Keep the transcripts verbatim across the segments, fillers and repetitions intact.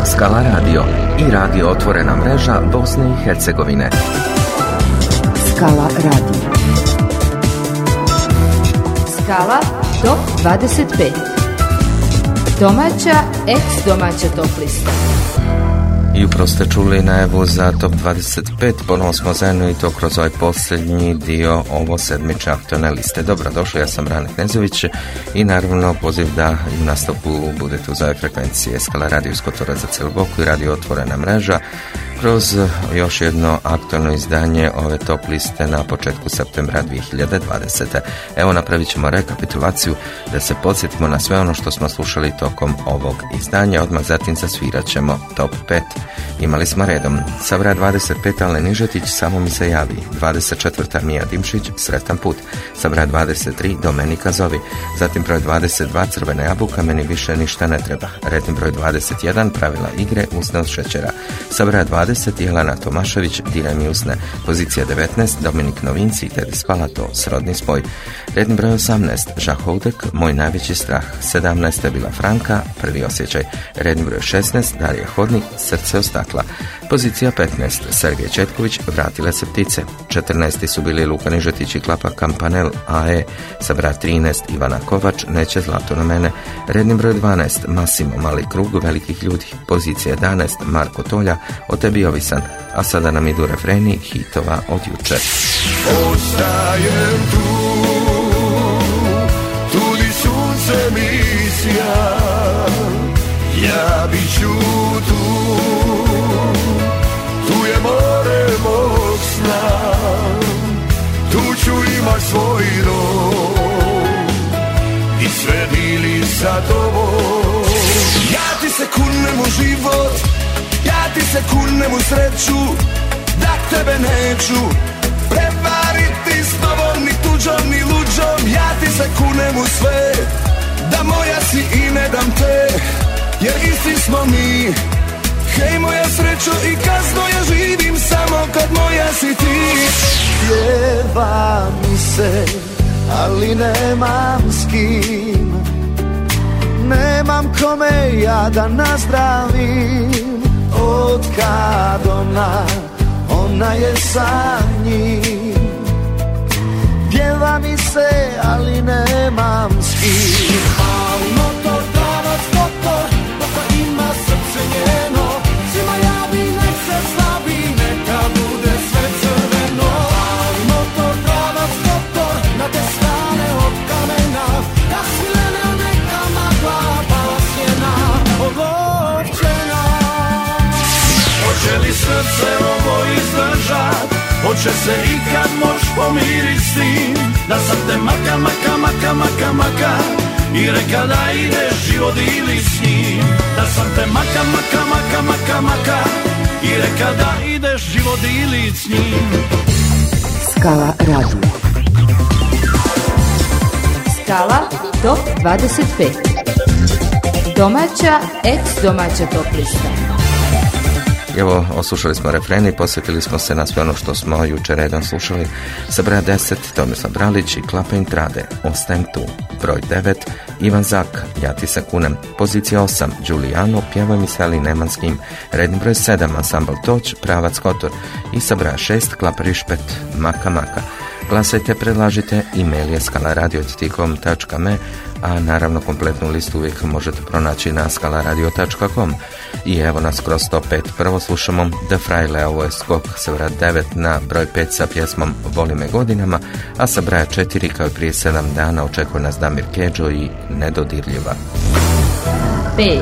Skala Radio i radio Otvorena mreža Bosne i Hercegovine. Skala Radio. Skala top dvadeset pet. Domaća, ex-domaća top lista. Jutro ste čuli najavu za top dvadeset pet, ponovo smo zajedno i to kroz ovaj posljednji dio ovo sedmiče aktualne liste. Dobrodošli, ja sam Rane Knezović i naravno poziv da u nastavku budete uz ove frekvencije Skala Radio iz Kotora za cijelu Boku i radio Otvorena mreža kroz još jedno aktualno izdanje ove top liste na početku septembra dvije hiljade dvadesete. Evo, napravit ćemo rekapitulaciju da se podsjetimo na sve ono što smo slušali tokom ovog izdanja. Odmah zatim zasvirat ćemo top pet. Imali smo redom sa broja dvadeset pet Alen Nižetić, Samo mi se javi. dvadeset četvrta Mija Dimšić, Sretan put. Sa broja dvadeset tri Domenika zovi. Zatim broj dvadeset dva Crvena jabuka, Meni više ništa ne treba. Redni broj dvadeset jedan Pravila igre, Usne od šećera. Sa broja dvadeset Jelena Tomašević, Diraj mi usne. Pozicija devetnaest Dominik Novinci, Tedi Spalato, Srodni spoj. Redni broj osamnaest Žahoudek, Moj najveći strah. sedamnaest je bila Franka, Prvi osjećaj. Redni broj šesnaest Darija Hodnik, Srce od stakla. Pozicija petnaest Sergej Četković, Vratile se ptice. četrnaesti su bili Luka Nižetić i Klapa Kampanel A E. Sa broja trinaest Ivana Kovač, Neće zlato na mene. Redni broj dvanaest Masimo, Mali krug velikih ljudi. Pozicija jedanaest Marko Tolja, O tebi ovisan. A sada nam idu refreni hitova od jučer. Ostajem tu, tu di sunce mi sja, ja bit ću tu, tu je more mog sna, tu ću imat svoj dom i sve bili sa tobom. Ja ti se kunem u život, ja ti se kunem u sreću, da tebe neću prevariti s tobom, ni tuđom, ni luđom. Ja ti se kunem u sve, da moja si i ne dam te, jer isti smo mi. Hej moja srećo i kasno, ja živim samo kad moja si ti. Pjeva mi se, ali nemam s kim, nemam kome ja da nazdravim. Od kad ona, ona je sa njim. Pjeva mi se, ali nemam s kim. Ali motor, davac, motor, motor ima srce njeno. Svima javi, nek se slabi, neka bude sve crveno. Ali motor, davac, motor, na te strane od kamena. Da svilene neka magla, pala sjena, ogorčena. Hoće li srce ovo izdržat? Hoće se ikad mož pomirit s tim, da sam te maka, maka, maka, maka, maka i reka da ideš život ili s njim. Da sam te maka, maka, maka, maka, maka i reka da ideš život ili s njim. Skala Radio. Skala top dvadeset pet. Domaća, ex-domaća top lista. Evo, oslušali smo refrene i posjetili smo se na sve ono što smo jučer redom slušali. Sa broja deset Tomislav Bralić i Klapa Intrade, Ostajem tu. Broj devet Ivan Zak, Ja ti se kunem. Pozicija osam Giuliano, Pjevaj mi se ali neman s kim. Redni broj sedam Ansambl Toć, Pravac Kotor. I sa broja šest Klapa Rišpet, Maka Maka. Glasajte, predlažite, e-mail je skalaradio tačka com, a naravno kompletnu listu uvijek možete pronaći na skalaradio tačka com. I evo nas kroz top pet. Prvo slušamo The Fraile, ovo je skok sa broja devet na broj pet sa pjesmom Voli me godinama, a sa broja četiri kao i prije sedam dana očekuje nas Damir Kedžo i Nedodirljiva. pet.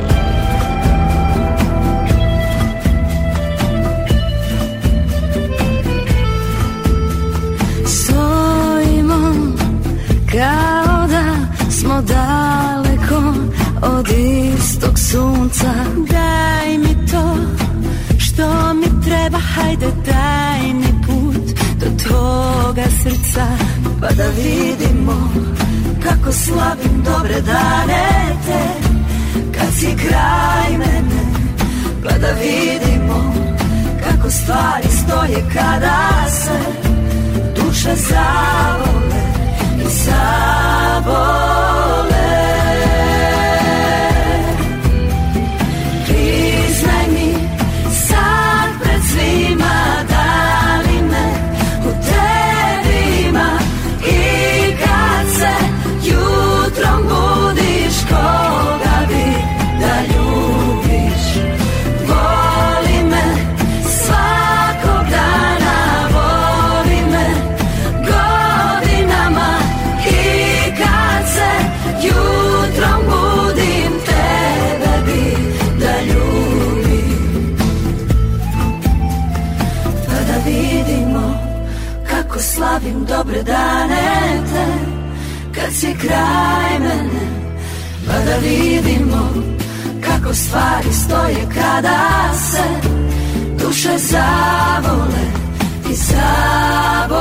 Kao da smo daleko od istog sunca. Daj mi to što mi treba, hajde daj mi put do tvoga srca, pa da vidimo kako slavim dobre dane te, kad si kraj mene, pa da vidimo kako stvari stoje kada se duše zavole i zabole. Ti dobre dane te, kad si kraj mene, pa da vidimo kako stvari stoje kada se duše zavole i zavole.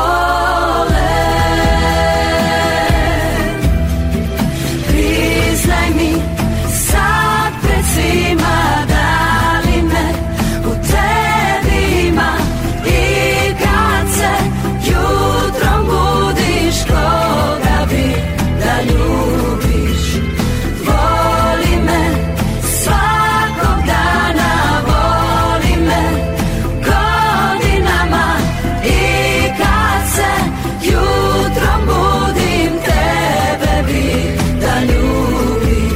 Priznaj mi sad pred svima da li me u tebi ima i kad se jutrom budiš koga bi da ljubiš. Voli me svakog dana, voli me godinama i kad se jutrom budim tebe bi da ljubim.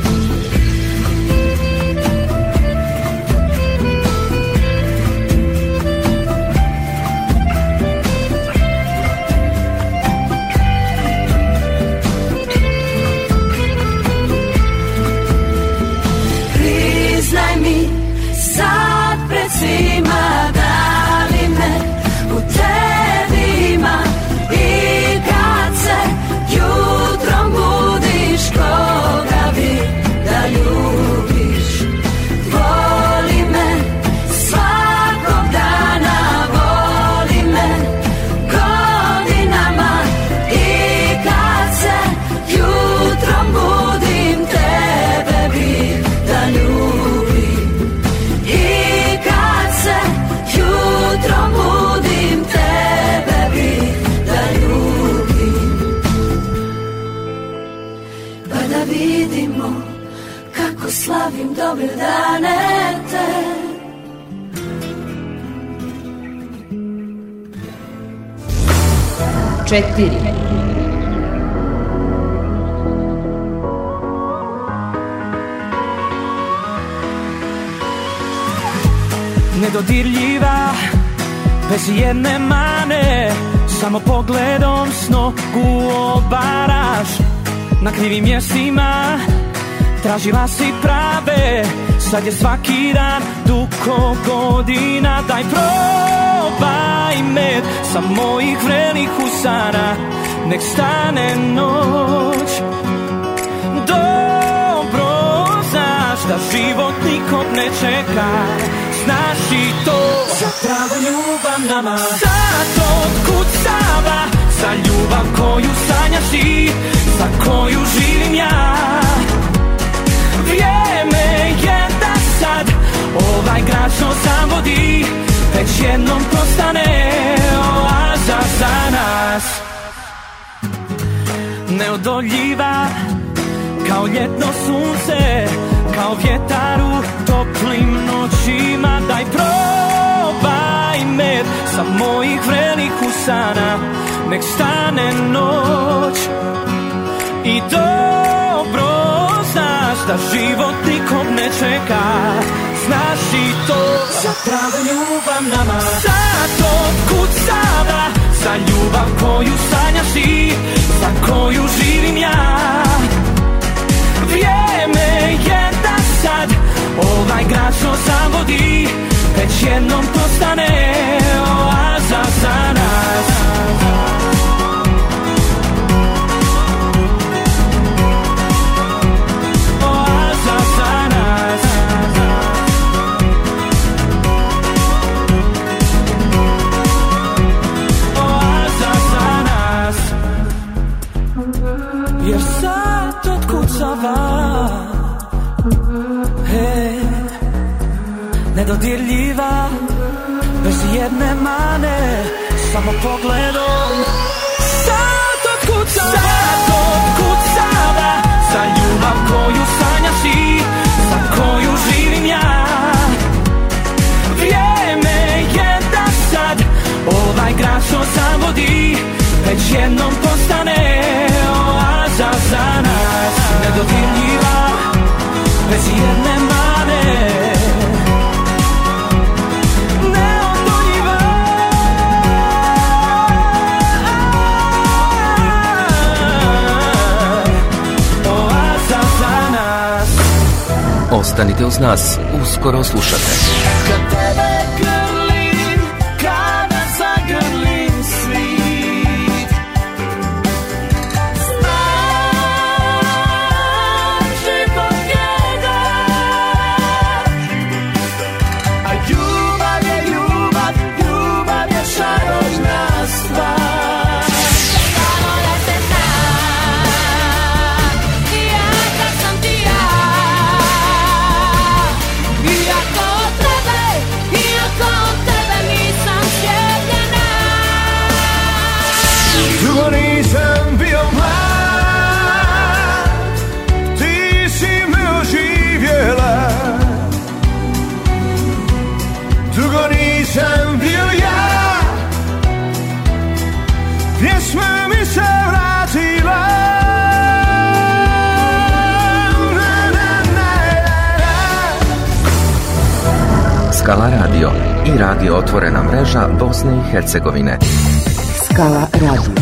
Priznaj mi sad pred svima da li me u tebi ima i kad se jutrom budiš koga bi da ljubiš. Voli me svakog dana, voli me godinama i kad se jutrom budim tebe bi da ljubim. I kad se jutrom budim tebe bi da ljubim. Pa da vidimo kako slavim dobre dane te. Četiri. Nedodirljiva, bez jedne mane, samo pogledom s nogu obaraš. Na krivim mjestima tražila si prave, sad je svaki dan dugo godina. Daj probaj med sa mojih vrelih usana, nek stane noć. Dobro znaš da život nikog ne čeka, znaš i to. Za pravu ljubav nama sad otkucava, za ljubav koju sanjaš ti, za koju živim ja. Vrijeme je da sad ovaj grad što sam vodi već jednom postane oaza za nas. Neodoljiva kao ljetno sunce, kao vjetar u toplim noćima. Daj probaj med sa mojih vrelih usana, nek stane noć. I dobro znaš da život nikog ne čeka, znaš i to. Za pravu ljubav nama sad otkucava, za ljubav koju sanjaš ti, za koju živim ja. Vrijeme je da sad ovaj grad što sam vodi već jednom postane oaza za nas. Oaza za nas. Oaza za nas. Jer sad otkucava, hey, nedodirljiva, bez jedne mane, samo pogledom. Sad otkucava, sad otkucava, za ljubav koju sanjaš ti, za koju živim ja. Vrijeme je da sad ovaj grad što sam vodi već jednom postane oaza za nas. Nedodirljiva, bez jedne mane, neodoljiva. Oaza za nas. Ostanite uz nas, uskoro slušate. Kad tebe grlim, kada zagrlim svit, Skala radio i radio Otvorena mreža Bosne i Hercegovine. Skala radio.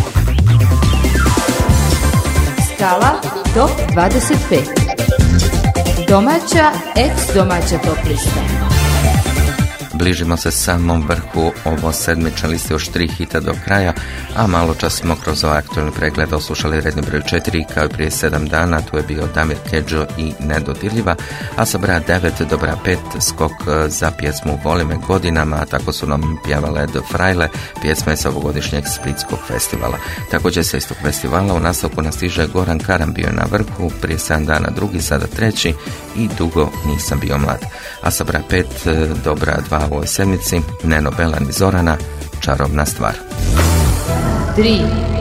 Skala top dvadeset pet. Domaća, ex-domaća top lista. Bližimo se samom vrhu ovo sedmične liste, još tri hita do kraja, a malo čas smo kroz ovaj aktualni pregled oslušali redni broj četiri, kao i prije sedam dana, tu je bio Damir Kedžo i Nedodirljiva, a sa broja devet do broja pet skok za pjesmu Voli me godinama, a tako su nam pjevale The Frajle, pjesma je sa ovogodišnjeg Splitskog festivala. Također sa istog festivala u nastavku nas stiže Goran Karan, bio je na vrhu, prije sedam dana drugi, sada treći, i Dugo nisam bio mlad. A sa broja pet do broja dva u ovoj sedmici Neno Belan i Zorana, Čarobna stvar. tri.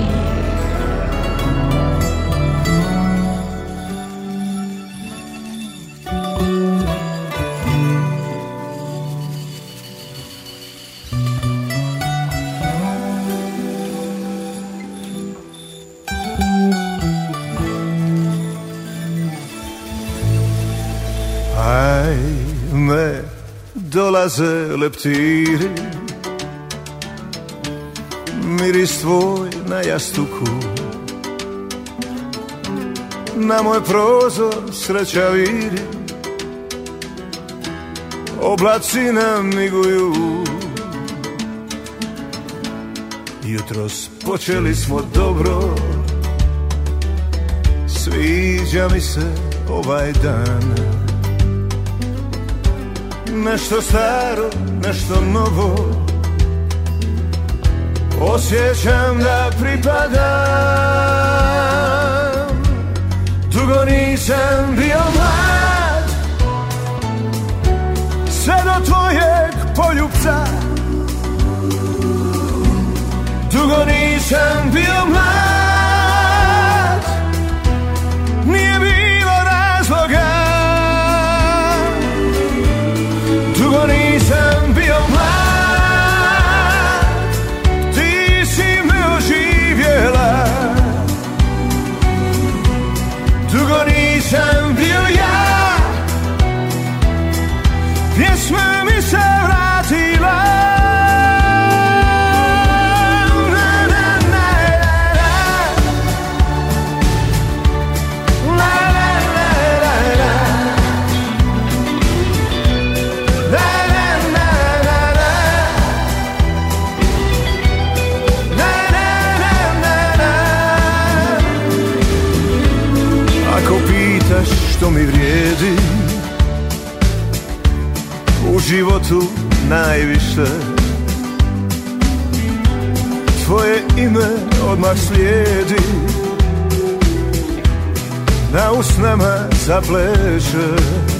Ajme, dolaze leptiri, miris tvoj na jastuku, na moj prozor sreća viri, oblaci namiguju. Jutros počeli smo dobro, sviđa mi se ovaj dan. Nešto staro, nešto novo, osjećam da pripadam. Dugo nisam bio mlad, sve do tvojeg poljupca. Dugo nisam bio mlad, nije bilo razloga. Dugo nisam bio mlad, ti si me oživjela. Dugo nisam bio ja, pjesma mi se vratila. Što mi vrijedi u životu najviše, tvoje ime odmah slijedi, na usnama zapleše.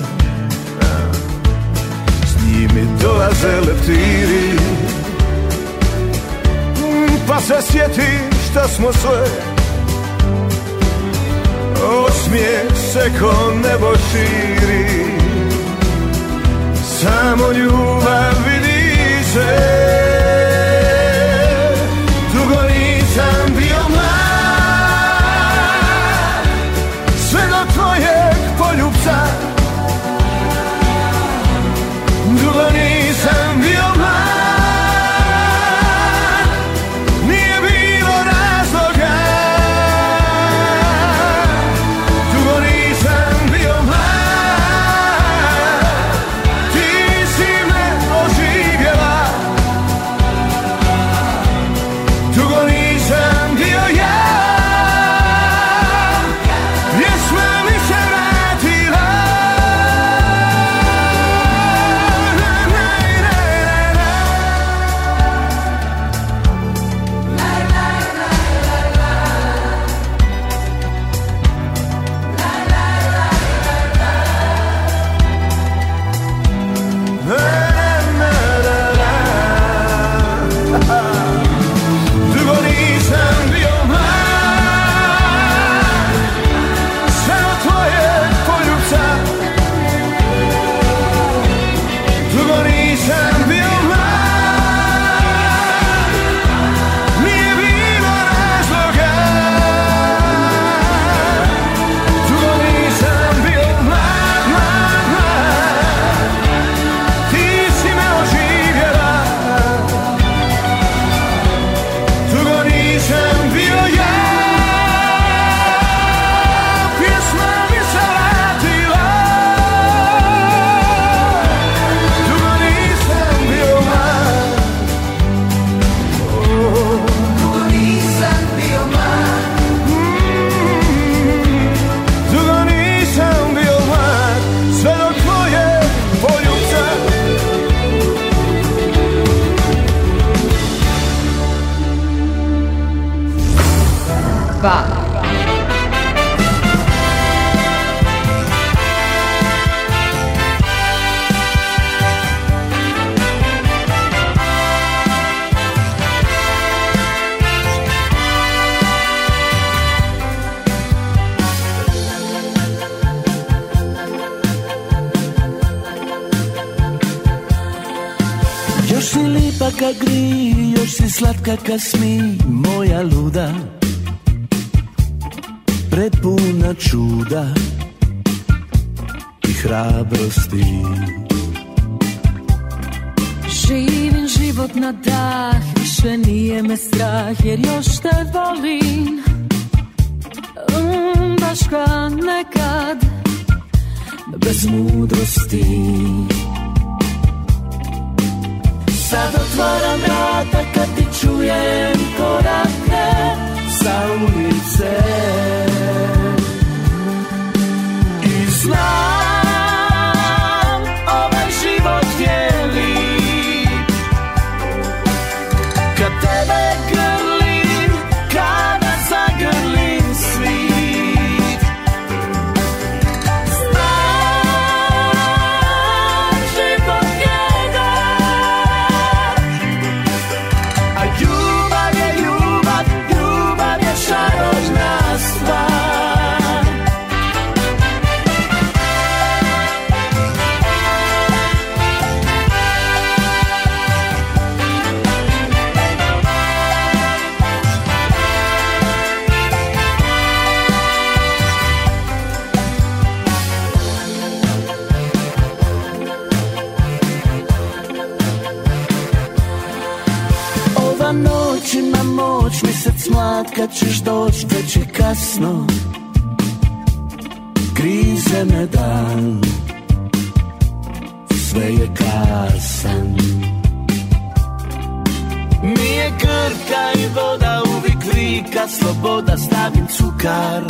S njimi dolaze leptiri, pa se sjeti šta smo sve. Osmijeh se ko nebo širi, samo ljubav vidi se. Dugo nisam bio mlad, sve do tvojeg poljupca. Dugo nisam bio mlad, nije bilo razloga. Ti si me dva. Još si lipa ka gri, još si slatka ka smi, moja luda, prepuna čuda i hrabrosti. Živim život na dah, više nije me strah, jer još te volim, um, baš ka nekad, bez mudrosti. Sad otvaram vrata kad ti čujem korake sa ulice i znam ovaj život je lijep kad tebe grlim, kada zagrlim svit. Znam život je dar, a ljubav je ljubav, ljubav je čarobna stvar. Ova noć ima moć, mjesec mlad, kad ćeš doć, već je kasno, grize me dan, sve je kasan. Nije krka i voda, uvijek vika, sloboda, stavim cukar,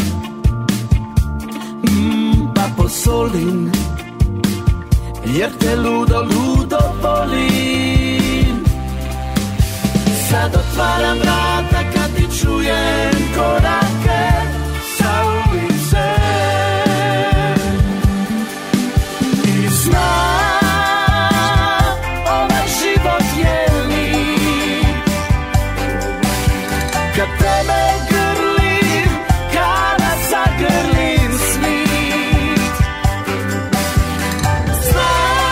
mm, pa posolim, jer te ludo, ludo volim. Sad otvaram vrata kad ti čujem korake sa ulice i znam ovaj život je lijep kad tebe grlim, kada zagrlim svit. Znam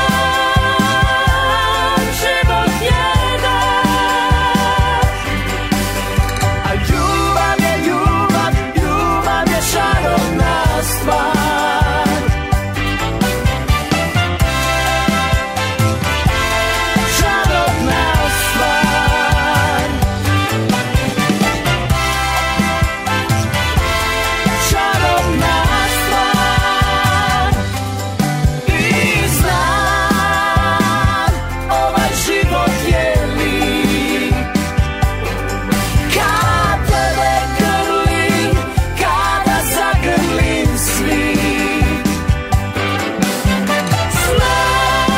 život je dar, a ljubav je ljubav, ljubav je čarobna stvar. Čarobna stvar. Čarobna stvar. I znam ovaj život je lijep kad tebe grlim, kada zagrlim svit. Znam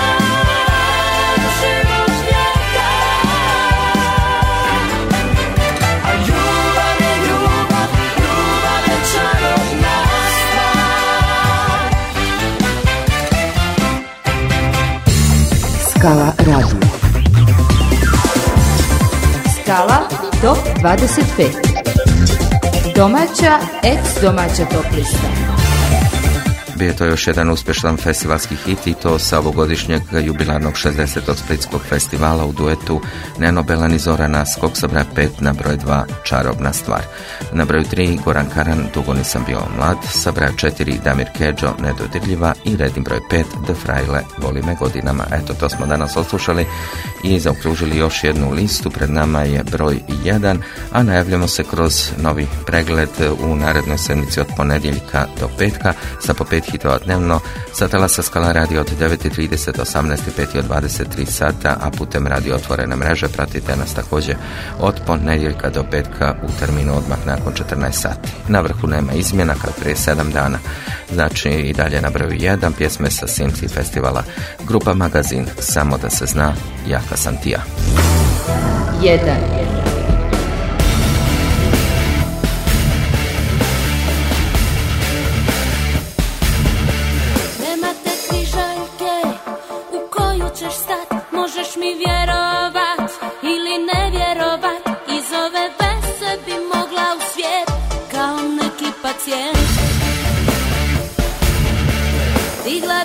život je dar, a ljubav je ljubav, ljubav je čarobna stvar. Skala radio. Skala top dvadeset pet. Domaća, ex-domaća top lista. Bio je to još jedan uspješan festivalski hit i to sa ovogodišnjeg jubilarnog šezdesetog splitskog festivala u duetu Neno Belan i Zorana Skok sa broja pet na broj dva Čarobna stvar. Na broju tri Goran Karan Dugo nisam bio mlad, sa broja četiri Damir Kedžo Nedodirljiva i redni broj pet The Frajle Voli me godinama. Eto, to smo danas odslušali i zaokružili još jednu listu. Pred nama je broj jedan, a najavljamo se kroz novi pregled u narednoj sedmici od ponedjeljka do petka sa po pet hitova dnevno, sa talasa Skala radio od devet i trideset, osamnaest i pet i od dvadeset tri sata, a putem radio otvorene mreže pratite nas također od ponedjeljka do petka u terminu odmah nakon četrnaest sati. Na vrhu nema izmjena kao prije sedam dana, znači i dalje na broju jedan pjesme sa Simci festivala, grupa Magazin, Samo da se zna, Jaka sam ti ja. jedan.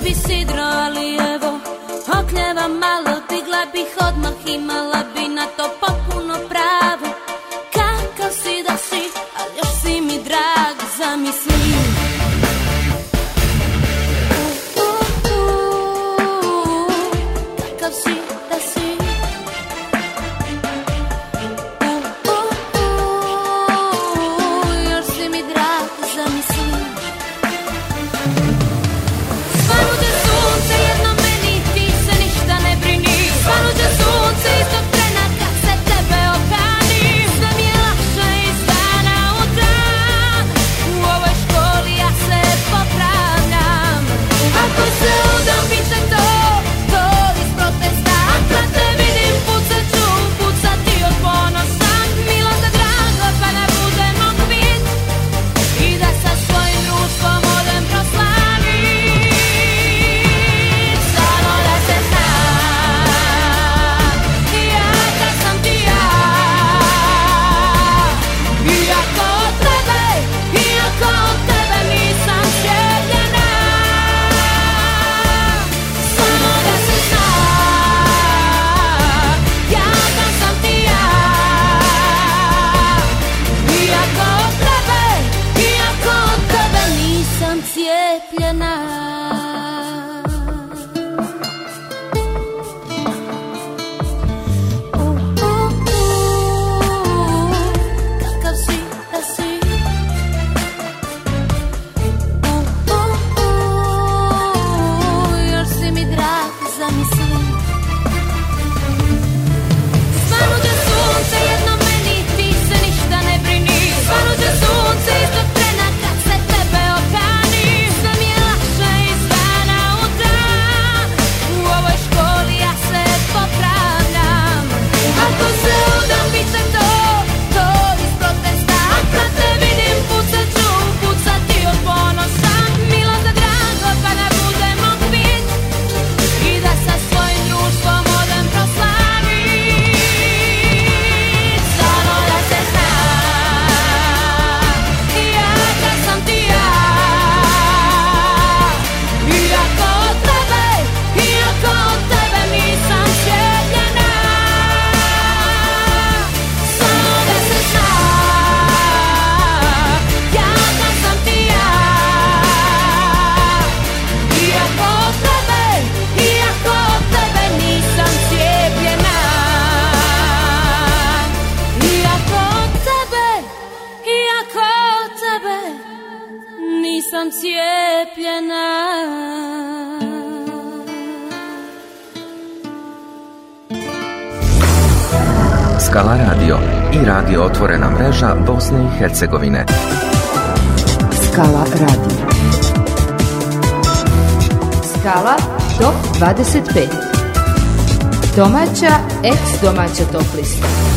bi sidro, ali evo, okljeva malo, digla bih odmah, imala bi na to potpuno pravo. Kakav si da si, ali još si mi drag, zamisli. Skala radio i radio Otvorena mreža Bosne i Hercegovine. Skala radio. Skala top dvadeset pet. Domaća, ex domaća top lista.